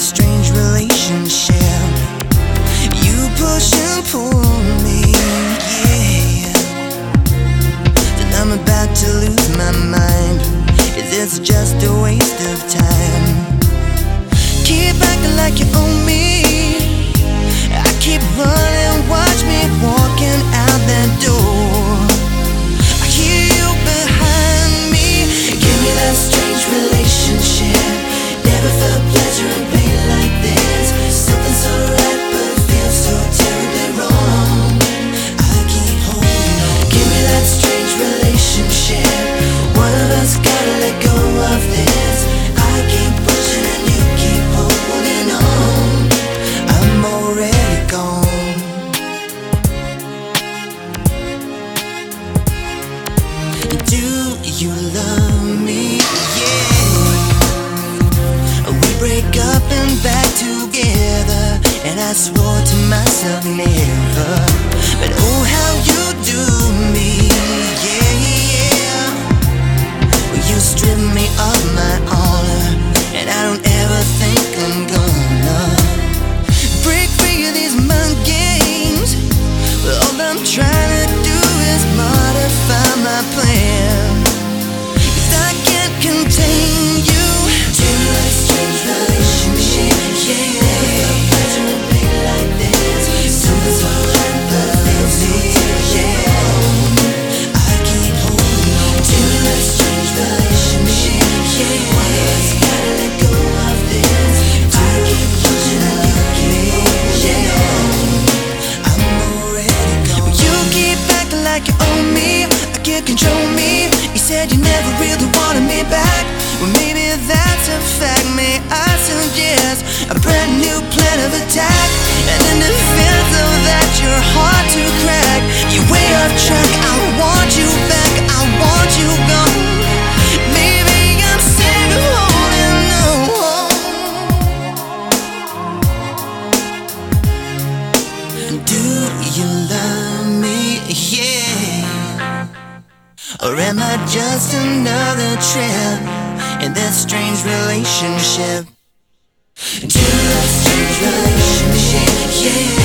strange relationship. You push and pull me, yeah. Then I'm about to lose my mind. Is this just a waste of time? Keep acting like you own me. I keep running, watch me walking out that door. I hear you behind me. Give me that strange relationship. Never felt pleasure and pain like this. Something so right but feels so terribly wrong. I keep holding on. Give me that strange relationship. One of us gotta let go of this. I keep pushing and you keep holding on. I'm already gone. Do you love me? Yeah. We break up and back together, and I swore to myself never. But oh, how you do me, yeah. Well, you strip me of my honor, and I don't ever think I'm gonna break free of these mind games. Well, all I'm trying to do is modify my plan, 'cause I can't contain you. To a strange relationship, yeah. Never felt pleasure and pain like this. Something's so right but feels so yeah. I keep holding on to a strange relationship, yeah. One of us gotta let go of this. I keep pushing and you keep holding on. I'm already gone. You keep acting like you own me. I can't control me. You said you never really wanted me back. Well, maybe that's a fact. May I suggest a brand new plan of attack? And in defense of that, you're hard to crack. You're way off track. I want you back. I want you gone. Maybe I'm sick of holding on. Do you love me? Yeah. Or am I just another trip in this strange relationship? To a strange relationship, yeah.